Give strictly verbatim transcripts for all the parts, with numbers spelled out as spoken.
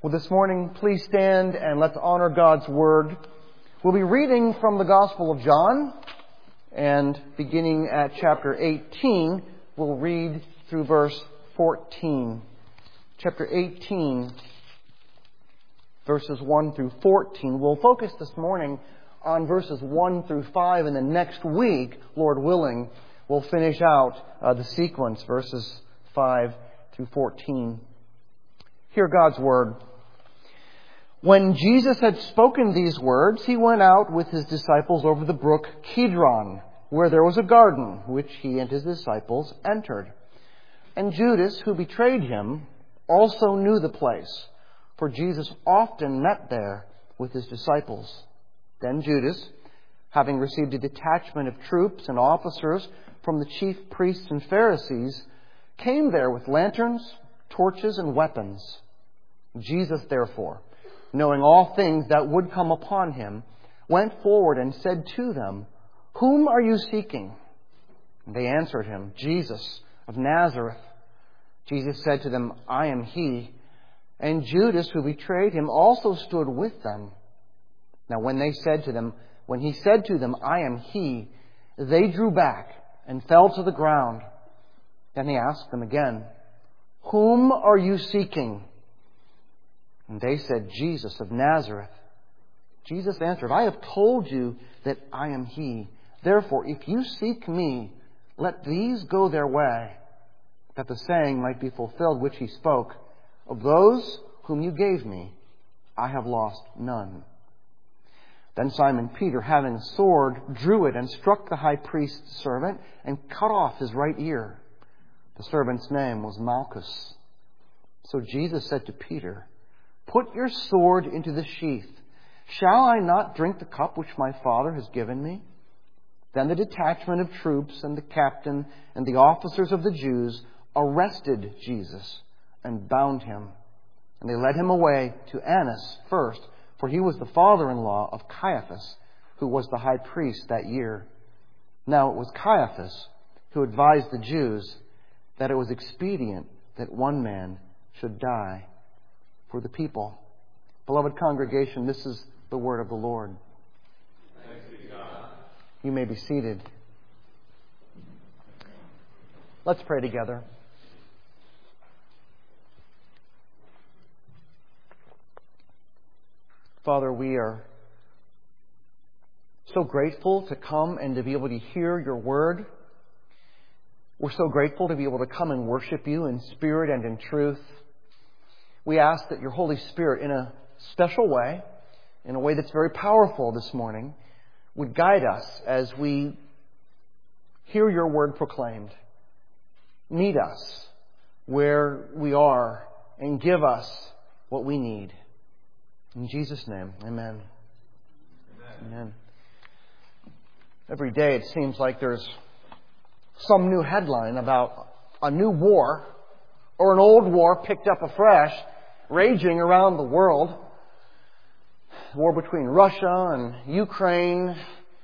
Well, this morning, please stand and let's honor God's Word. We'll be reading from the Gospel of John, and beginning at chapter eighteen, we'll read through verse fourteen. Chapter eighteen, verses one through fourteen. We'll focus this morning on verses one through five, and then next week, Lord willing, we'll finish out uh, the sequence, verses five through fourteen. Hear God's Word. When Jesus had spoken these words, he went out with his disciples over the brook Kidron, where there was a garden, which he and his disciples entered. And Judas, who betrayed him, also knew the place, for Jesus often met there with his disciples. Then Judas, having received a detachment of troops and officers from the chief priests and Pharisees, came there with lanterns, torches, and weapons. Jesus, therefore, knowing all things that would come upon him, went forward and said to them, "Whom are you seeking?" And they answered him, "Jesus of Nazareth." Jesus said to them, "I am he." And Judas, who betrayed him, also stood with them. Now when they said to them, when he said to them, "I am he," they drew back and fell to the ground. Then he asked them again, "Whom are you seeking?" And they said, "Jesus of Nazareth." Jesus answered, "I have told you that I am he. Therefore, if you seek me, let these go their way, that the saying might be fulfilled which he spoke, of those whom you gave me, I have lost none." Then Simon Peter, having a sword, drew it and struck the high priest's servant and cut off his right ear. The servant's name was Malchus. So Jesus said to Peter, "Put your sword into the sheath. Shall I not drink the cup which my Father has given me?" Then the detachment of troops and the captain and the officers of the Jews arrested Jesus and bound him. And they led him away to Annas first, for he was the father-in-law of Caiaphas, who was the high priest that year. Now it was Caiaphas who advised the Jews that it was expedient that one man should die for the people. Beloved congregation, this is the word of the Lord. Thanks be to God. You may be seated. Let's pray together. Father, we are so grateful to come and to be able to hear your word. We're so grateful to be able to come and worship you in spirit and in truth. We ask that your Holy Spirit, in a special way, in a way that's very powerful this morning, would guide us as we hear your word proclaimed. Meet us where we are and give us what we need. In Jesus' name, amen. Amen. Amen. Every day it seems like there's some new headline about a new war or an old war picked up afresh, raging around the world. War between Russia and Ukraine.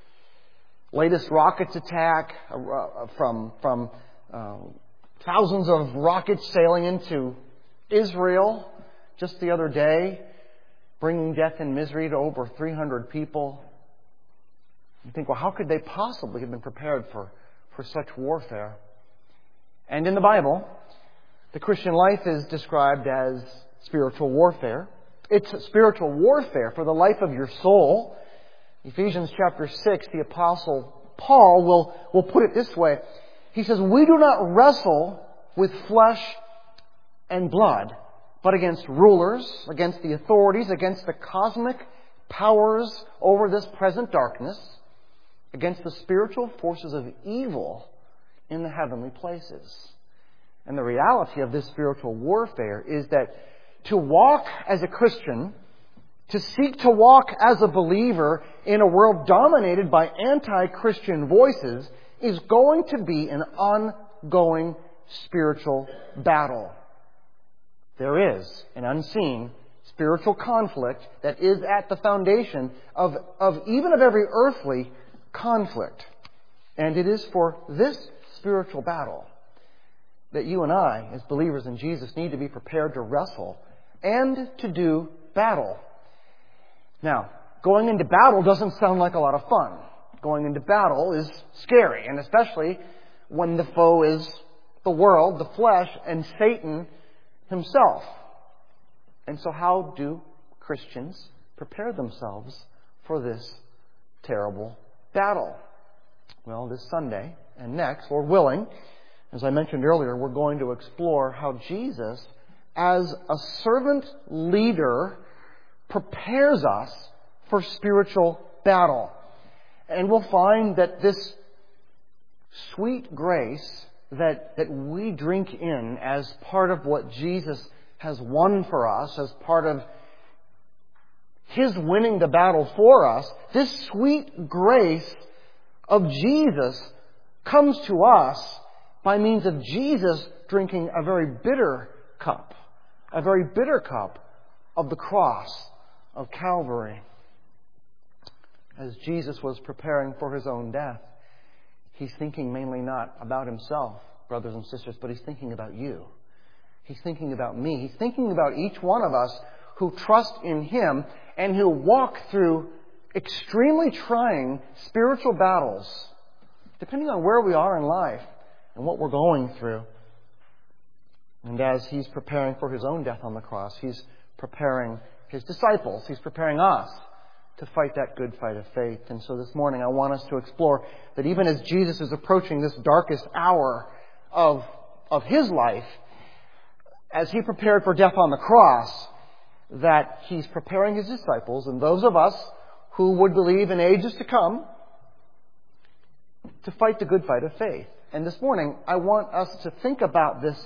Latest rockets attack from from uh, thousands of rockets sailing into Israel just the other day, bringing death and misery to over three hundred people. You think, well, how could they possibly have been prepared for, for such warfare? And in the Bible, the Christian life is described as spiritual warfare. It's spiritual warfare for the life of your soul. Ephesians chapter six, the Apostle Paul will, will put it this way. He says, "We do not wrestle with flesh and blood, but against rulers, against the authorities, against the cosmic powers over this present darkness, against the spiritual forces of evil in the heavenly places." And the reality of this spiritual warfare is that to walk as a Christian, to seek to walk as a believer in a world dominated by anti-Christian voices, is going to be an ongoing spiritual battle. There is an unseen spiritual conflict that is at the foundation of, of even of every earthly conflict. And it is for this spiritual battle that you and I, as believers in Jesus, need to be prepared to wrestle and to do battle. Now, going into battle doesn't sound like a lot of fun. Going into battle is scary, and especially when the foe is the world, the flesh, and Satan himself. And so how do Christians prepare themselves for this terrible battle? Well, this Sunday and next, Lord willing, as I mentioned earlier, we're going to explore how Jesus, as a servant leader, prepares us for spiritual battle. And we'll find that this sweet grace that, that we drink in as part of what Jesus has won for us, as part of His winning the battle for us, this sweet grace of Jesus comes to us by means of Jesus drinking a very bitter cup, a very bitter cup of the cross of Calvary. As Jesus was preparing for His own death, He's thinking mainly not about Himself, brothers and sisters, but He's thinking about you. He's thinking about me. He's thinking about each one of us who trust in Him and who walk through extremely trying spiritual battles, depending on where we are in life and what we're going through. And as He's preparing for His own death on the cross, He's preparing His disciples. He's preparing us to fight that good fight of faith. And so this morning I want us to explore that even as Jesus is approaching this darkest hour of, of His life, as He prepared for death on the cross, that He's preparing His disciples and those of us who would believe in ages to come to fight the good fight of faith. And this morning I want us to think about this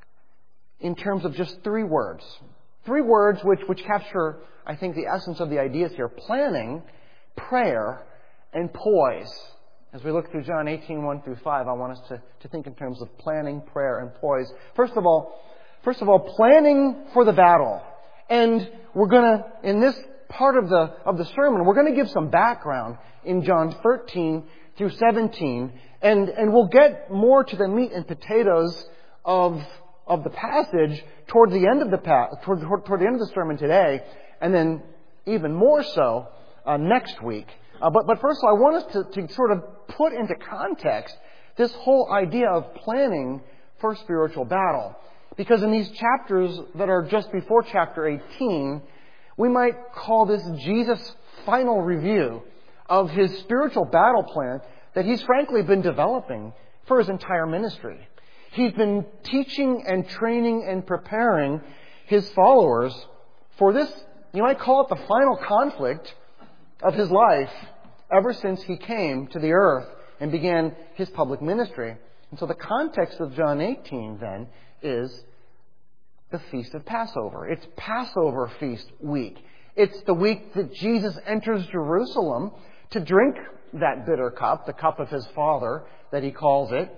in terms of just three words. Three words which, which capture, I think, the essence of the ideas here. Planning, prayer, and poise. As we look through John eighteen, one through five, I want us to, to think in terms of planning, prayer, and poise. First of all, first of all, planning for the battle. And we're going to, in this part of the, of the sermon, we're going to give some background in John thirteen through seventeen. And, and we'll get more to the meat and potatoes of, of the passage toward the end of the pa- toward, toward, toward the end of the sermon today, and then even more so uh, next week. Uh, but, but first of all, I want us to, to sort of put into context this whole idea of planning for spiritual battle. Because in these chapters that are just before chapter eighteen, we might call this Jesus' final review of His spiritual battle plan that He's frankly been developing for His entire ministry. He's been teaching and training and preparing His followers for this, you might call it the final conflict of His life ever since He came to the earth and began His public ministry. And so the context of John eighteen then is the Feast of Passover. It's Passover feast week. It's the week that Jesus enters Jerusalem to drink that bitter cup, the cup of His Father that He calls it.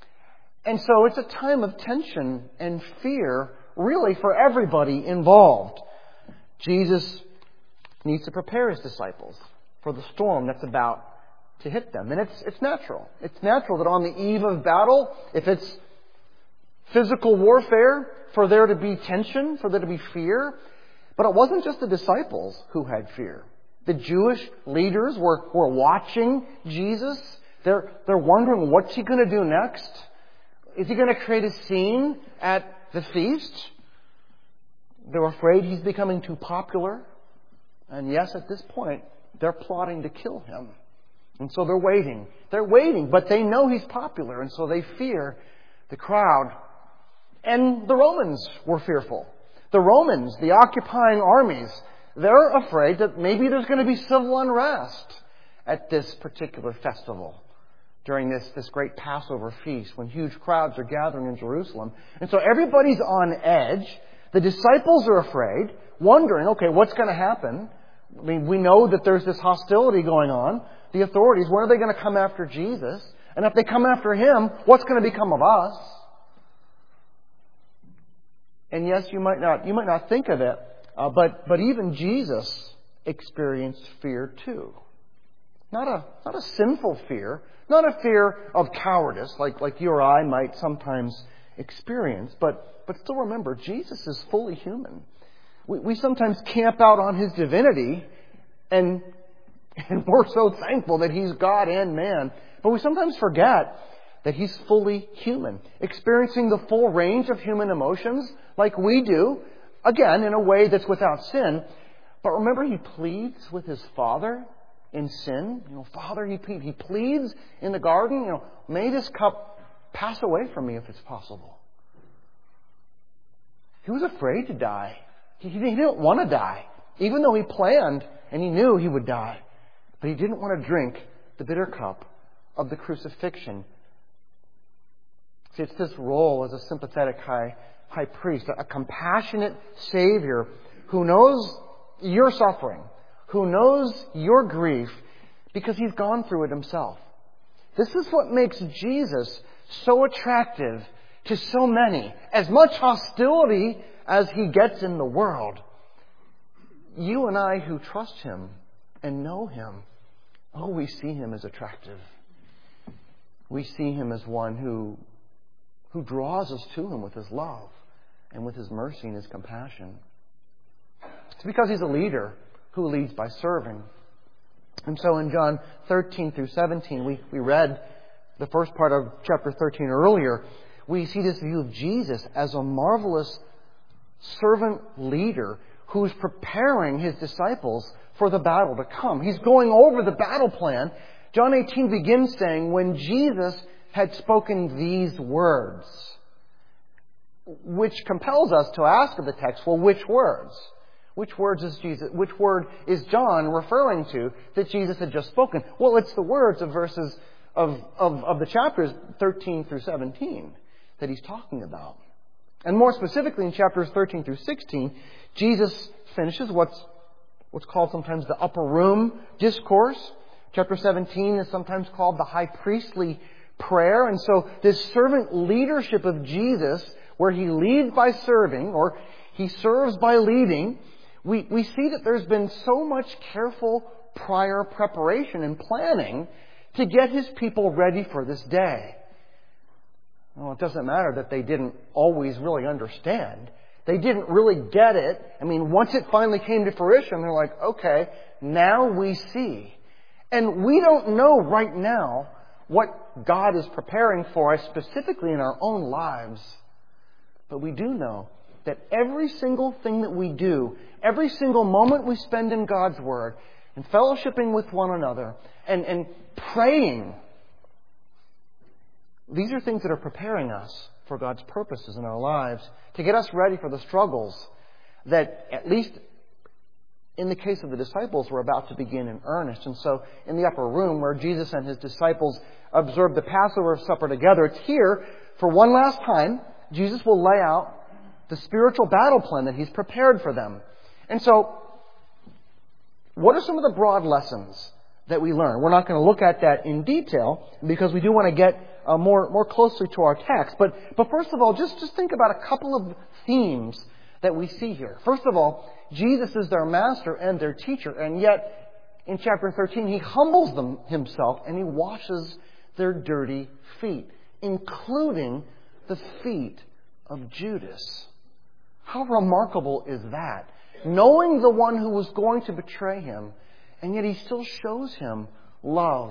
And so it's a time of tension and fear, really, for everybody involved. Jesus needs to prepare His disciples for the storm that's about to hit them. And it's it's natural. It's natural that on the eve of battle, if it's physical warfare, for there to be tension, for there to be fear. But it wasn't just the disciples who had fear. The Jewish leaders were, were watching Jesus. They're, they're wondering, what's He going to do next? Is He going to create a scene at the feast? They're afraid He's becoming too popular. And yes, at this point, they're plotting to kill Him. And so they're waiting. They're waiting, but they know He's popular, and so they fear the crowd. And the Romans were fearful. The Romans, the occupying armies, they're afraid that maybe there's going to be civil unrest at this particular festival during this, this great Passover feast when huge crowds are gathering in Jerusalem. And so everybody's on edge. The disciples are afraid, wondering, okay, what's going to happen? I mean, we know that there's this hostility going on. The authorities, when are they going to come after Jesus? And if they come after Him, what's going to become of us? And yes, you might not, you might not think of it, uh, but, but even Jesus experienced fear too. Not a, not a sinful fear, not a fear of cowardice like, like you or I might sometimes experience, but, but still remember, Jesus is fully human. We, we sometimes camp out on His divinity, and, and we're so thankful that He's God and man. But we sometimes forget that He's fully human, experiencing the full range of human emotions like we do, again, in a way that's without sin. But remember, He pleads with His Father in sin. You know, Father, He, he pleads in the garden, you know, may this cup pass away from me if it's possible. He was afraid to die. He, he didn't want to die, even though He planned and He knew He would die. But He didn't want to drink the bitter cup of the crucifixion. See, it's this role as a sympathetic high, high priest, a compassionate Savior who knows your suffering, who knows your grief, because He's gone through it Himself. This is what makes Jesus so attractive to so many. As much hostility as He gets in the world, you and I who trust Him and know Him, oh, we see Him as attractive. We see Him as one who, who draws us to Him with His love and with His mercy and His compassion. It's because He's a leader who leads by serving. And so in John thirteen through seventeen, we, we read the first part of chapter thirteen earlier, we see this view of Jesus as a marvelous servant leader who's preparing His disciples for the battle to come. He's going over the battle plan. John eighteen begins saying, when Jesus had spoken these words, which compels us to ask of the text, well, which words? Which words is Jesus, which word is John referring to that Jesus had just spoken? Well, it's the words of verses of, of, of the chapters thirteen through seventeen that He's talking about. And more specifically in chapters thirteen through sixteen, Jesus finishes what's, what's called sometimes the upper room discourse. Chapter seventeen is sometimes called the high priestly prayer. And so this servant leadership of Jesus, where He leads by serving, or He serves by leading, we, we see that there's been so much careful prior preparation and planning to get His people ready for this day. Well, it doesn't matter that they didn't always really understand. They didn't really get it. I mean, once it finally came to fruition, they're like, okay, now we see. And we don't know right now what God is preparing for us specifically in our own lives. But we do know that every single thing that we do, every single moment we spend in God's Word, and fellowshipping with one another, and, and praying, these are things that are preparing us for God's purposes in our lives, to get us ready for the struggles that, at least in the case of the disciples, were about to begin in earnest. And so, in the upper room where Jesus and His disciples observed the Passover supper together, it's here, for one last time, Jesus will lay out the spiritual battle plan that He's prepared for them. And so, what are some of the broad lessons that we learn? We're not going to look at that in detail because we do want to get uh, more more closely to our text. But but first of all, just, just think about a couple of themes that we see here. First of all, Jesus is their master and their teacher, and yet in chapter thirteen, He humbles them Himself and He washes their dirty feet, including the feet of Judas. How remarkable is that? Knowing the one who was going to betray Him, and yet He still shows him love.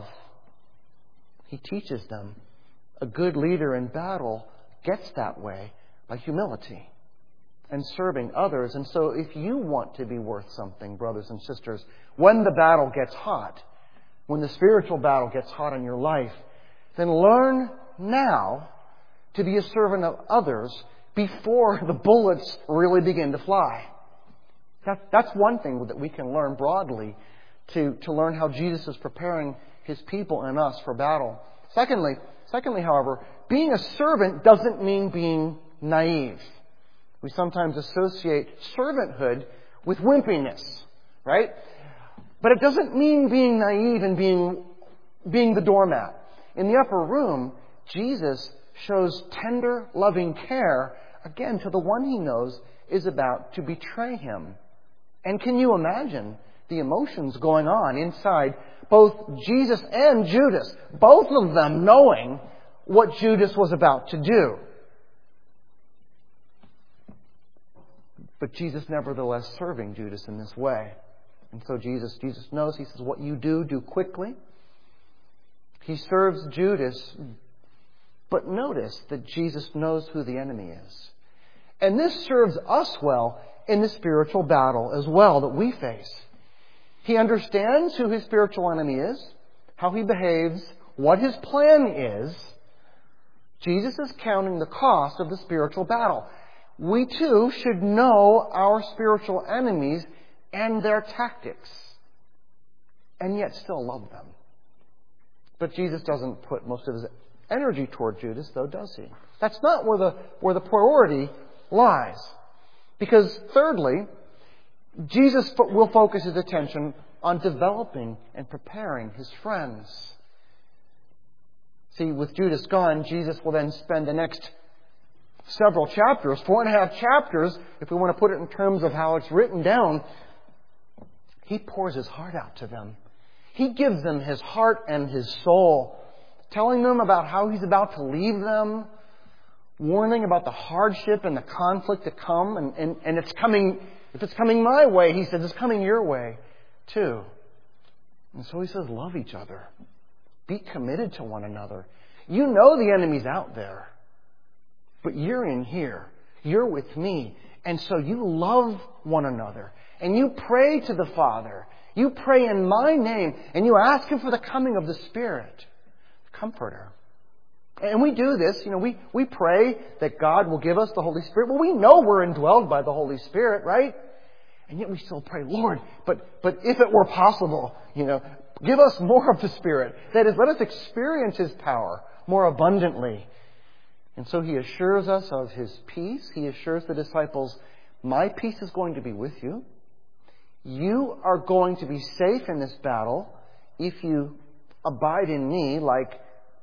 He teaches them. A good leader in battle gets that way by humility and serving others. And so if you want to be worth something, brothers and sisters, when the battle gets hot, when the spiritual battle gets hot in your life, then learn now to be a servant of others before the bullets really begin to fly. That, that's one thing that we can learn broadly to, to learn how Jesus is preparing His people and us for battle. Secondly, secondly, however, being a servant doesn't mean being naive. We sometimes associate servanthood with wimpiness, right? But it doesn't mean being naive and being, being the doormat. In the upper room, Jesus shows tender, loving care, again, to the one He knows is about to betray Him. And can you imagine the emotions going on inside both Jesus and Judas, both of them knowing what Judas was about to do? But Jesus nevertheless serving Judas in this way. And so Jesus, Jesus knows. He says, what you do, do quickly. He serves Judas. But notice that Jesus knows who the enemy is. And this serves us well in the spiritual battle as well that we face. He understands who his spiritual enemy is, how he behaves, what his plan is. Jesus is counting the cost of the spiritual battle. We too should know our spiritual enemies and their tactics, and yet still love them. But Jesus doesn't put most of his energy toward Judas, though, does he? That's not where the, where the priority lies. Because thirdly, Jesus will focus his attention on developing and preparing his friends. See, with Judas gone, Jesus will then spend the next several chapters, four and a half chapters, if we want to put it in terms of how it's written down, he pours his heart out to them. He gives them his heart and his soul, telling them about how he's about to leave them, warning about the hardship and the conflict to come. And, and, and it's coming, if it's coming my way, he says, it's coming your way too. And so he says, love each other. Be committed to one another. You know the enemy's out there, but you're in here. You're with me. And so you love one another. And you pray to the Father. You pray in my name. And you ask Him for the coming of the Spirit, the Comforter. And we do this, you know, we, we pray that God will give us the Holy Spirit. Well, we know we're indwelled by the Holy Spirit, right? And yet we still pray, Lord, but, but if it were possible, you know, give us more of the Spirit. That is, let us experience His power more abundantly. And so He assures us of His peace. He assures the disciples, my peace is going to be with you. You are going to be safe in this battle if you abide in me like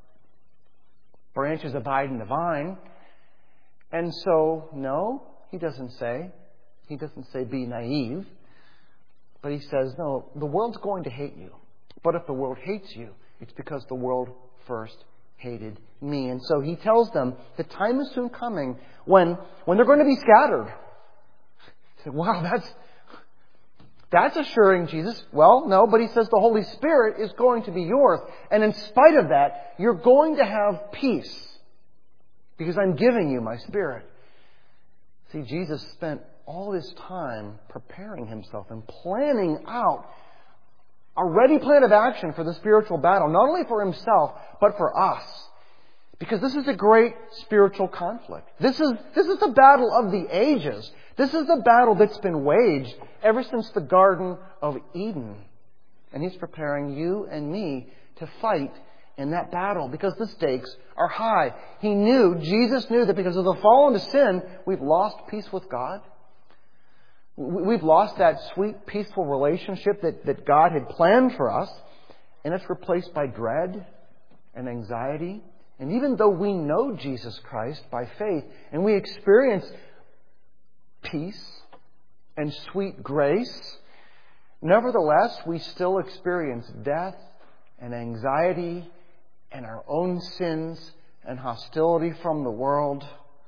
branches abide in the vine. And so, no, He doesn't say. He doesn't say be naive. But He says, no, the world's going to hate you. But if the world hates you, it's because the world first hated me. And so He tells them the time is soon coming when, when they're going to be scattered. You say, wow, that's, that's assuring Jesus. Well, no, but He says the Holy Spirit is going to be yours. And in spite of that, you're going to have peace because I'm giving you my Spirit. See, Jesus spent all this time preparing Himself and planning out a ready plan of action for the spiritual battle, not only for Himself, but for us. Because this is a great spiritual conflict. This is, this is the battle of the ages. This is the battle that's been waged ever since the Garden of Eden. And He's preparing you and me to fight in that battle because the stakes are high. He knew, Jesus knew that because of the fall into sin, we've lost peace with God. We've lost that sweet, peaceful relationship that, that God had planned for us. And it's replaced by dread and anxiety. And even though we know Jesus Christ by faith and we experience peace and sweet grace, nevertheless, we still experience death and anxiety and our own sins and hostility from the world.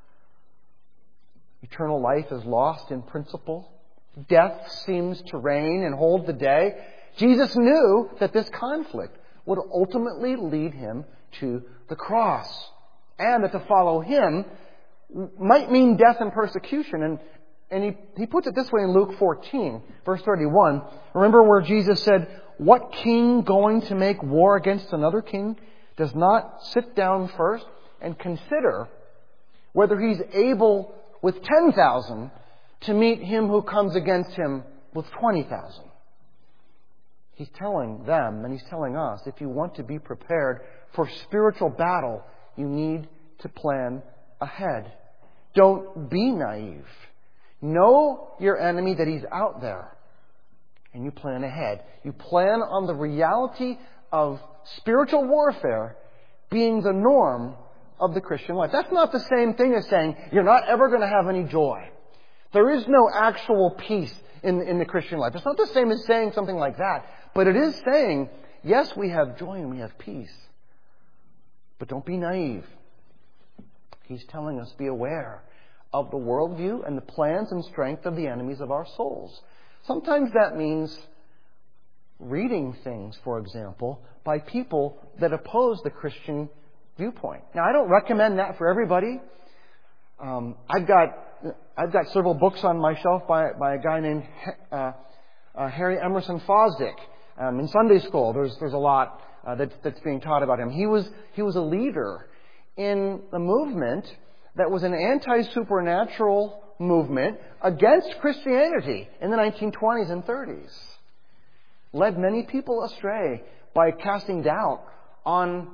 Eternal life is lost in principle. Death seems to reign and hold the day. Jesus knew that this conflict would ultimately lead Him to the cross. And that to follow Him might mean death and persecution. And, and he, he puts it this way in Luke fourteen, verse thirty-one. Remember where Jesus said, what king going to make war against another king does not sit down first and consider whether he's able with ten thousand to meet him who comes against him with twenty thousand. He's telling them, and He's telling us, if you want to be prepared for spiritual battle, you need to plan ahead. Don't be naive. Know your enemy, that he's out there. And you plan ahead. You plan on the reality of spiritual warfare being the norm of the Christian life. That's not the same thing as saying you're not ever going to have any joy. There is no actual peace in, in the Christian life. It's not the same as saying something like that. But it is saying, yes, we have joy and we have peace. But don't be naive. He's telling us, be aware of the worldview and the plans and strength of the enemies of our souls. Sometimes that means reading things, for example, by people that oppose the Christian viewpoint. Now, I don't recommend that for everybody. Um, I've got I've got several books on my shelf by by a guy named uh, uh, Harry Emerson Fosdick. Um, in Sunday school, there's there's a lot uh, that, that's being taught about him. He was he was a leader in a movement that was an anti-supernatural movement against Christianity in the nineteen twenties and thirties. Led many people astray by casting doubt on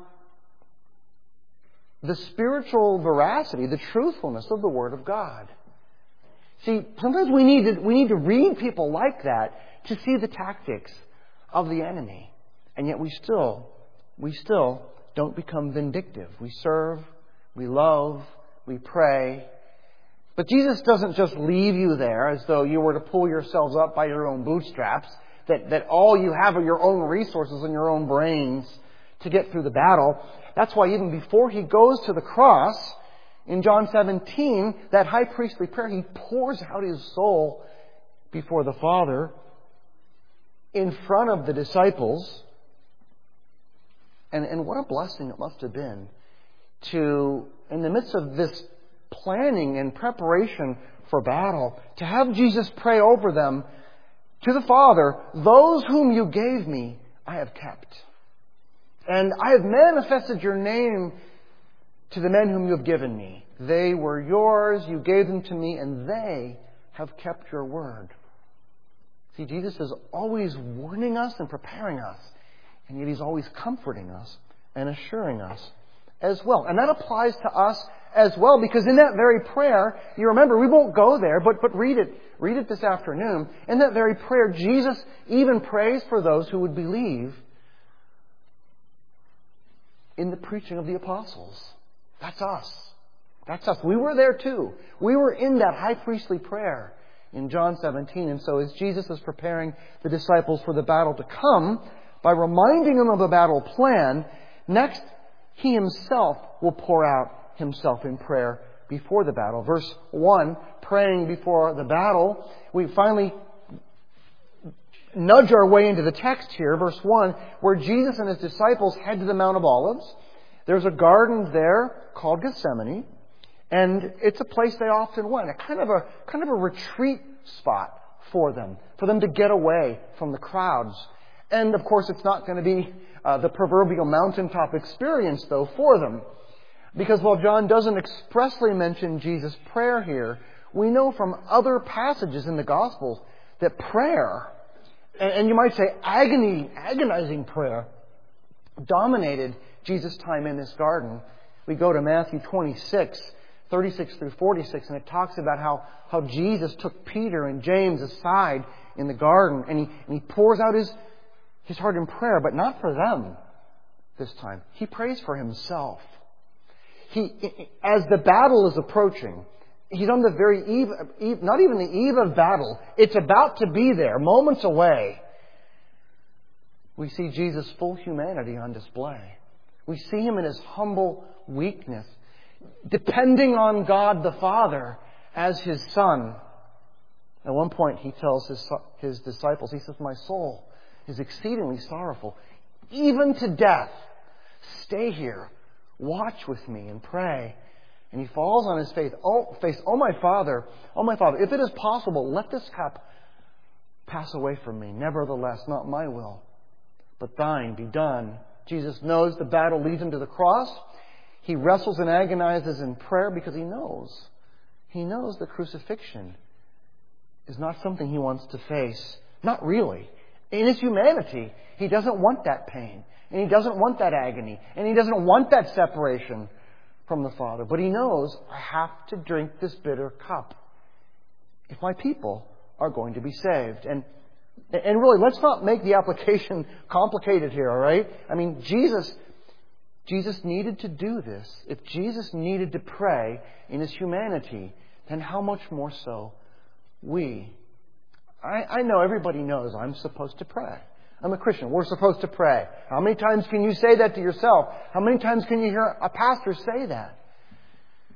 the spiritual veracity, the truthfulness of the Word of God. See, sometimes we need to, we need to read people like that to see the tactics of the enemy. And yet we still, we still don't become vindictive. We serve, we love, we pray. But Jesus doesn't just leave you there as though you were to pull yourselves up by your own bootstraps, that, that all you have are your own resources and your own brains to get through the battle. That's why even before He goes to the cross, in John seventeen, that high priestly prayer, He pours out His soul before the Father in front of the disciples. And, and what a blessing it must have been to, in the midst of this planning and preparation for battle, to have Jesus pray over them to the Father, "Those whom you gave me, I have kept. And I have manifested your name to the men whom you have given me. They were yours, you gave them to me, and they have kept your word." See, Jesus is always warning us and preparing us, and yet He's always comforting us and assuring us as well. And that applies to us as well, because in that very prayer, you remember, we won't go there, but, but read it. Read it this afternoon. In that very prayer, Jesus even prays for those who would believe in the preaching of the apostles. That's us. That's us. We were there too. We were in that high priestly prayer in John seventeen. And so as Jesus is preparing the disciples for the battle to come, by reminding them of the battle plan, next He Himself will pour out Himself in prayer before the battle. Verse one, praying before the battle. We finally nudge our way into the text here, verse one, where Jesus and His disciples head to the Mount of Olives. There's a garden there called Gethsemane, and it's a place they often went, a kind of a kind of a retreat spot for them, for them to get away from the crowds. And of course, it's not going to be uh, the proverbial mountaintop experience, though, for them, because while John doesn't expressly mention Jesus' prayer here, we know from other passages in the Gospels that prayer, and you might say agony, agonizing prayer, dominated Jesus' time in this garden. We go to Matthew twenty-six, thirty-six through forty-six, and it talks about how, how Jesus took Peter and James aside in the garden, and he, and he pours out his, his heart in prayer, but not for them this time. He prays for Himself. He, as the battle is approaching, He's on the very eve, eve, not even the eve of battle. It's about to be there, moments away. We see Jesus' full humanity on display. We see Him in His humble weakness, depending on God the Father as His Son. At one point, He tells His, his disciples, He says, "My soul is exceedingly sorrowful, even to death. Stay here, watch with me, and pray." And He falls on His face. Oh, face, oh my Father, oh my Father, if it is possible, let this cup pass away from me. Nevertheless, not my will, but Thine be done. Jesus knows the battle leads Him to the cross. He wrestles and agonizes in prayer because He knows. He knows the crucifixion is not something He wants to face. Not really. In His humanity, He doesn't want that pain. And He doesn't want that agony. And He doesn't want that separation from the Father. But He knows, I have to drink this bitter cup if my people are going to be saved. And and really, let's not make the application complicated here, all right? I mean, Jesus, Jesus needed to do this. If Jesus needed to pray in His humanity, then how much more so we? I, I know everybody knows I'm supposed to pray. I'm a Christian. We're supposed to pray. How many times can you say that to yourself? How many times can you hear a pastor say that?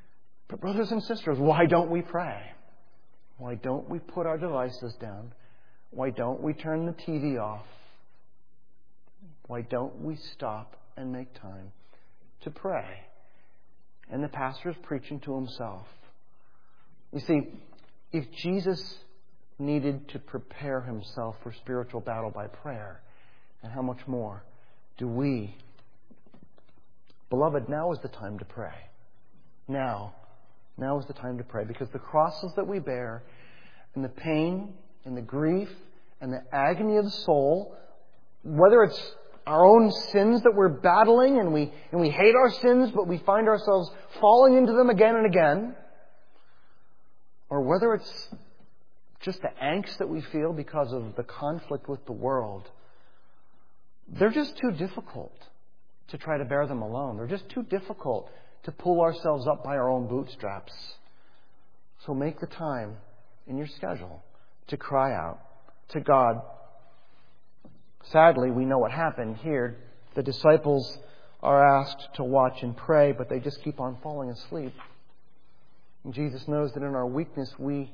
But brothers and sisters, why don't we pray? Why don't we put our devices down? Why don't we turn the T V off? Why don't we stop and make time to pray? And the pastor is preaching to himself. You see, if Jesus needed to prepare himself for spiritual battle by prayer, and how much more do we? Beloved, now is the time to pray. Now. Now is the time to pray, because the crosses that we bear and the pain and the grief and the agony of the soul, whether it's our own sins that we're battling and we and we hate our sins, but we find ourselves falling into them again and again, or whether it's just the angst that we feel because of the conflict with the world, they're just too difficult to try to bear them alone. They're just too difficult to pull ourselves up by our own bootstraps. So make the time in your schedule to cry out to God. Sadly, we know what happened here. The disciples are asked to watch and pray, but they just keep on falling asleep. And Jesus knows that in our weakness we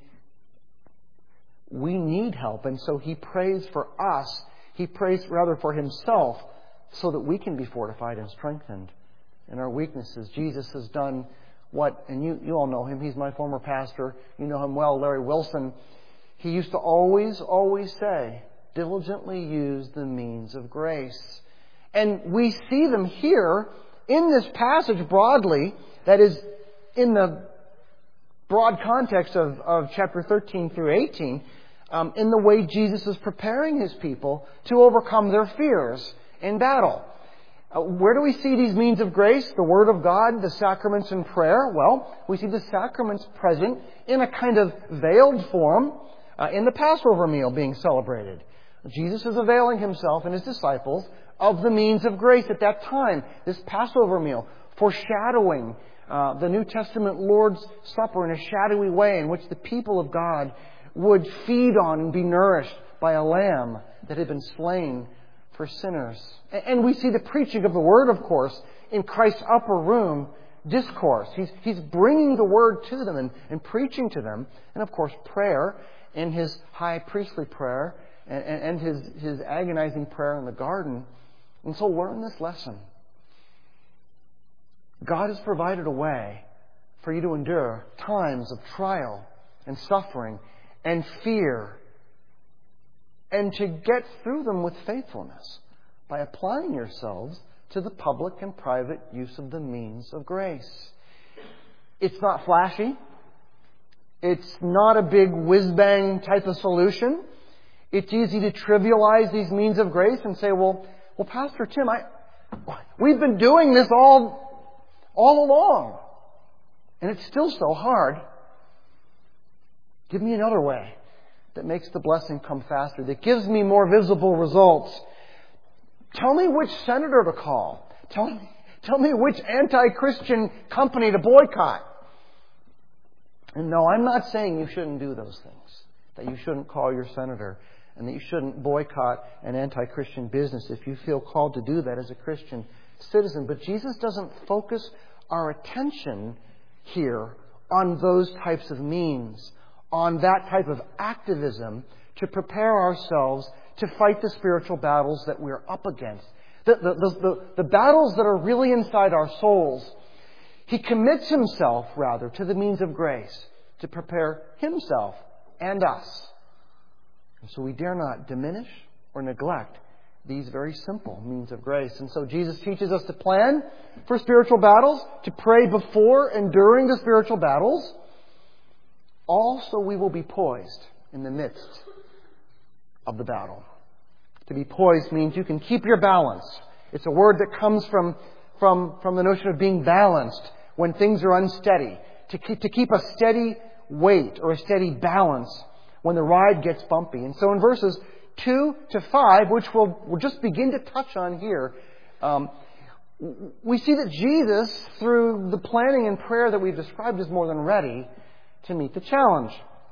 we need help, and so He prays for us. He prays rather for Himself so that we can be fortified and strengthened in our weaknesses. Jesus has done what, and you, you all know him, he's my former pastor, you know him well, Larry Wilson. He used to always, always say, diligently use the means of grace. And we see them here in this passage broadly, that is in the broad context of, of chapter thirteen through eighteen, um, in the way Jesus is preparing His people to overcome their fears in battle. Uh, where do we see these means of grace? The Word of God, the sacraments, and prayer? Well, we see the sacraments present in a kind of veiled form uh, in the Passover meal being celebrated. Jesus is availing Himself and His disciples of the means of grace at that time. This Passover meal, foreshadowing uh, the New Testament Lord's Supper in a shadowy way in which the people of God would feed on and be nourished by a lamb that had been slain for sinners. And we see the preaching of the Word, of course, in Christ's upper room discourse. He's, he's bringing the Word to them and, and preaching to them. And, of course, prayer in His high priestly prayer and, and his, his agonizing prayer in the garden. And so learn this lesson. God has provided a way for you to endure times of trial and suffering and fear, and to get through them with faithfulness by applying yourselves to the public and private use of the means of grace. It's not flashy. It's not a big whiz-bang type of solution. It's easy to trivialize these means of grace and say, well, well, Pastor Tim, I, we've been doing this all, all along, and it's still so hard. Give me another way that makes the blessing come faster, that gives me more visible results. Tell me which senator to call. Tell me, tell me which anti-Christian company to boycott. And no, I'm not saying you shouldn't do those things, that you shouldn't call your senator, and that you shouldn't boycott an anti-Christian business if you feel called to do that as a Christian citizen. But Jesus doesn't focus our attention here on those types of means, on that type of activism to prepare ourselves to fight the spiritual battles that we're up against. The, the, the, the, the battles that are really inside our souls. He commits Himself, rather, to the means of grace to prepare Himself and us. And so we dare not diminish or neglect these very simple means of grace. And so Jesus teaches us to plan for spiritual battles, to pray before and during the spiritual battles. Also, we will be poised in the midst of the battle. To be poised means you can keep your balance. It's a word that comes from, from, from the notion of being balanced when things are unsteady. To keep, to keep a steady weight or a steady balance when the ride gets bumpy. And so in verses two to five, which we'll, we'll just begin to touch on here, um, we see that Jesus, through the planning and prayer that we've described, is more than ready to meet the challenge.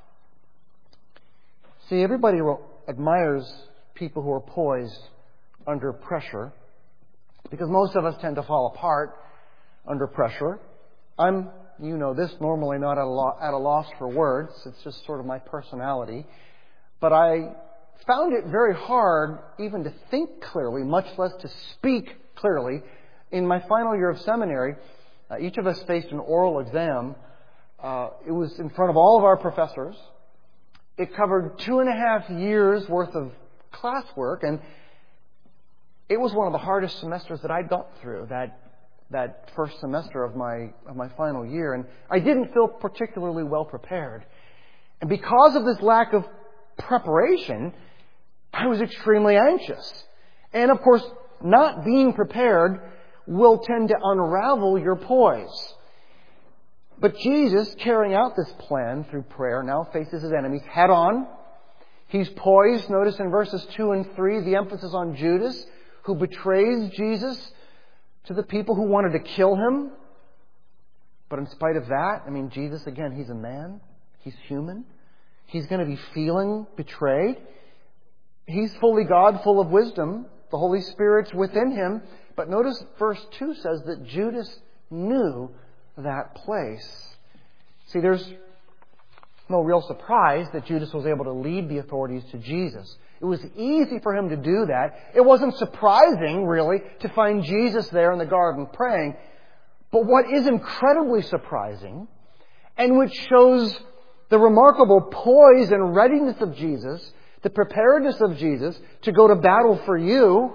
See, everybody admires people who are poised under pressure, because most of us tend to fall apart under pressure. I'm you know this, normally not at a, lo- at a loss for words. It's just sort of my personality. But I found it very hard even to think clearly, much less to speak clearly. In my final year of seminary, uh, each of us faced an oral exam. Uh, it was in front of all of our professors. It covered two and a half years worth of classwork, and it was one of the hardest semesters that I'd got through, that that first semester of my of my final year. And I didn't feel particularly well prepared. And because of this lack of preparation, I was extremely anxious. And of course, not being prepared will tend to unravel your poise. But Jesus, carrying out this plan through prayer, now faces his enemies head on. He's poised. Notice in verses two and three, the emphasis on Judas, who betrays Jesus to the people who wanted to kill him. But in spite of that, I mean, Jesus, again, he's a man. He's human. He's going to be feeling betrayed. He's fully God, full of wisdom. The Holy Spirit's within him. But notice verse two says that Judas knew that place. See, there's no real surprise that Judas was able to lead the authorities to Jesus. It was easy for him to do that. It wasn't surprising, really, to find Jesus there in the garden praying. But what is incredibly surprising, and which shows the remarkable poise and readiness of Jesus, the preparedness of Jesus to go to battle for you,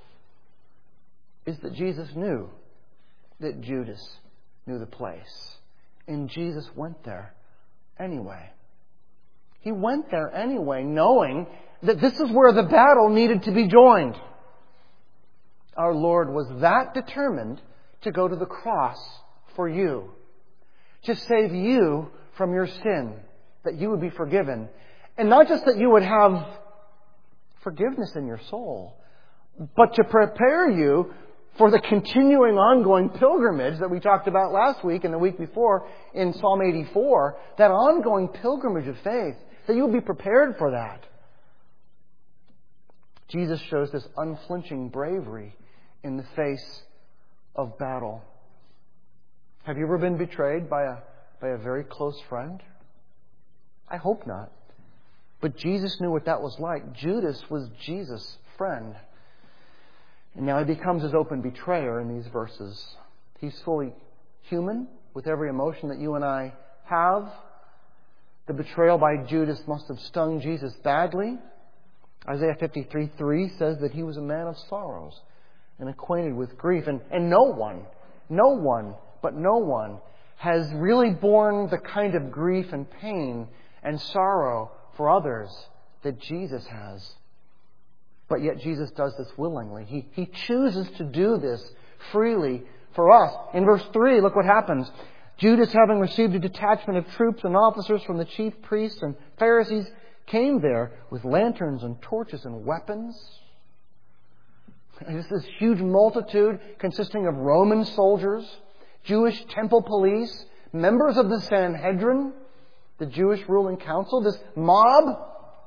is that Jesus knew that Judas knew the place. And Jesus went there anyway. He went there anyway, knowing that this is where the battle needed to be joined. Our Lord was that determined to go to the cross for you, to save you from your sin, that you would be forgiven. And not just that you would have forgiveness in your soul, but to prepare you for the continuing, ongoing pilgrimage that we talked about last week and the week before in Psalm eighty-four, that ongoing pilgrimage of faith, that you'll be prepared for that. Jesus shows this unflinching bravery in the face of battle. Have you ever been betrayed by a, by a very close friend? I hope not. But Jesus knew what that was like. Judas was Jesus' friend. And now he becomes his open betrayer in these verses. He's fully human with every emotion that you and I have. The betrayal by Judas must have stung Jesus badly. Isaiah fifty-three three says that he was a man of sorrows and acquainted with grief. And, and no one, no one, but no one has really borne the kind of grief and pain and sorrow for others that Jesus has. But yet Jesus does this willingly. He, he chooses to do this freely for us. In verse three, look what happens. Judas, having received a detachment of troops and officers from the chief priests and Pharisees, came there with lanterns and torches and weapons. And this is huge multitude consisting of Roman soldiers, Jewish temple police, members of the Sanhedrin, the Jewish ruling council, this mob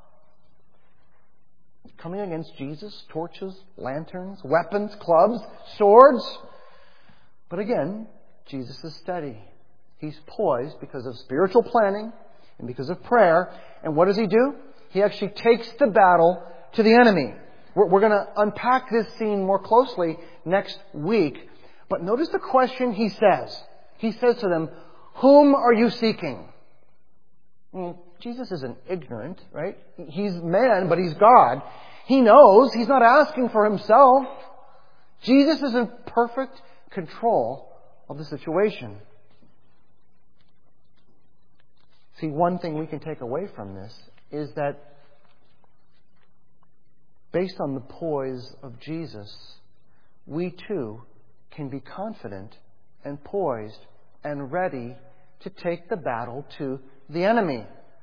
coming against Jesus. Torches, lanterns, weapons, clubs, swords. But again, Jesus is steady. He's poised because of spiritual planning and because of prayer. And what does he do? He actually takes the battle to the enemy. We're, we're going to unpack this scene more closely next week. But notice the question he says. He says to them, "Whom are you seeking?" Well, Jesus isn't ignorant, right? He's man, but he's God. He knows. He's not asking for himself. Jesus is in perfect control of the situation. See, one thing we can take away from this is that based on the poise of Jesus, we too can be confident and poised and ready to take the battle to the enemy.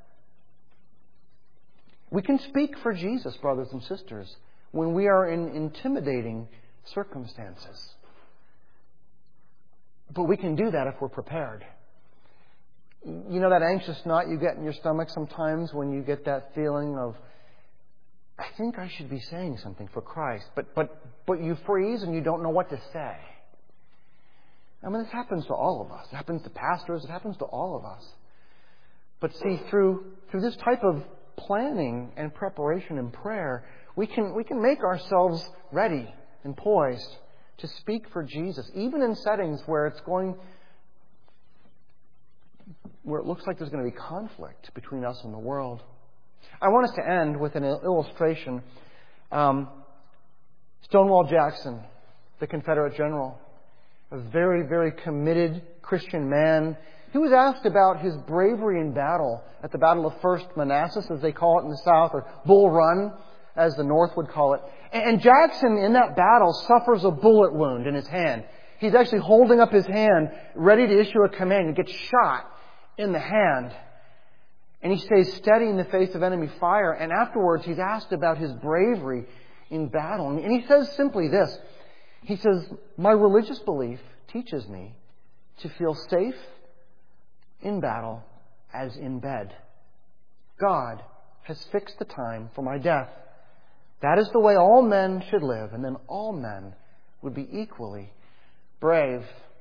We can speak for Jesus, brothers and sisters, when we are in intimidating circumstances. But we can do that if we're prepared. You know that anxious knot you get in your stomach sometimes when you get that feeling of, I think I should be saying something for Christ, but but but you freeze and you don't know what to say. I mean, this happens to all of us. It happens to pastors. It happens to all of us. But see, through through this type of planning and preparation and prayer, we can we can make ourselves ready and poised to speak for Jesus, even in settings where it's going, where it looks like there's going to be conflict between us and the world. I want us to end with an illustration. Um, Stonewall Jackson, the Confederate general, a very, very committed Christian man. He was asked about his bravery in battle at the Battle of First Manassas, as they call it in the South, or Bull Run, as the North would call it. And Jackson, in that battle, suffers a bullet wound in his hand. He's actually holding up his hand, ready to issue a command. He gets shot in the hand. And he stays steady in the face of enemy fire. And afterwards, he's asked about his bravery in battle. And he says simply this. He says, "My religious belief teaches me to feel safe in battle as in bed. God has fixed the time for my death. That is the way all men should live, and then all men would be equally brave."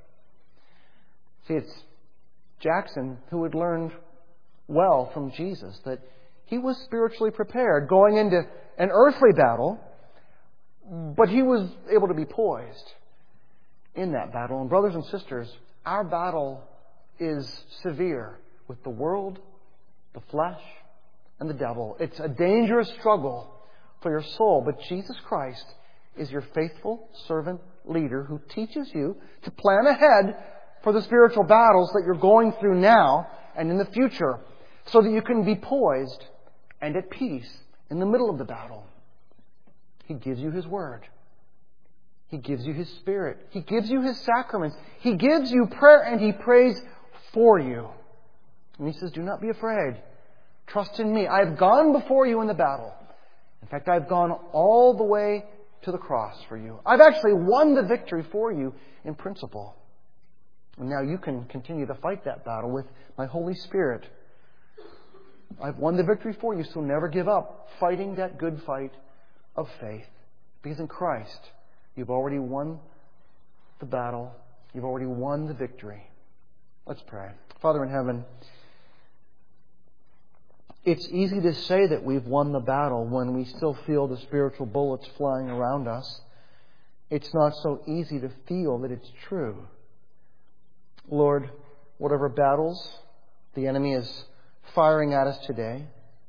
See, it's Jackson who had learned well from Jesus that he was spiritually prepared going into an earthly battle, but he was able to be poised in that battle. And brothers and sisters, our battle is severe with the world, the flesh, and the devil. It's a dangerous struggle for your soul, but Jesus Christ is your faithful servant leader who teaches you to plan ahead for the spiritual battles that you're going through now and in the future, so that you can be poised and at peace in the middle of the battle. He gives you His Word. He gives you His Spirit. He gives you His sacraments. He gives you prayer, and He prays for you. And He says, "Do not be afraid. Trust in me. I have gone before you in the battle. In fact, I've gone all the way to the cross for you. I've actually won the victory for you in principle. And now you can continue to fight that battle with my Holy Spirit. I've won the victory for you, so never give up fighting that good fight of faith. Because in Christ, you've already won the battle. You've already won the victory." Let's pray. Father in heaven, it's easy to say that we've won the battle when we still feel the spiritual bullets flying around us. It's not so easy to feel that it's true. Lord, whatever battles the enemy is firing at us today,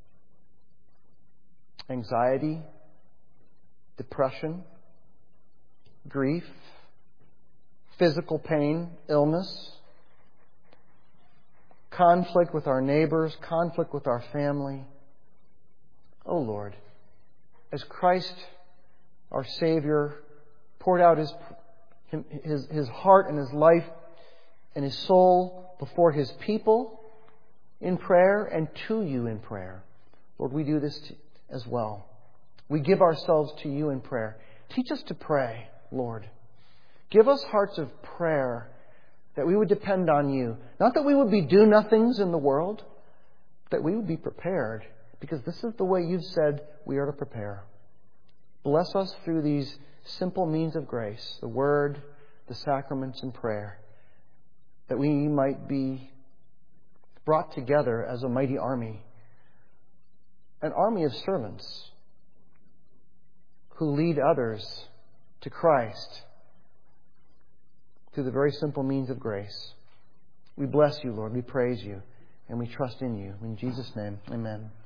anxiety, depression, grief, physical pain, illness, conflict with our neighbors, conflict with our family. Oh Lord, as Christ, our Savior, poured out His, His, His heart and His life and His soul before His people in prayer and to You in prayer, Lord, we do this as well. We give ourselves to You in prayer. Teach us to pray, Lord. Give us hearts of prayer, that we would depend on You. Not that we would be do-nothings in the world, but that we would be prepared, because this is the way You've said we are to prepare. Bless us through these simple means of grace, the Word, the sacraments, and prayer, that we might be brought together as a mighty army, an army of servants who lead others to Christ through the very simple means of grace. We bless You, Lord. We praise You, and we trust in You. In Jesus' name, amen.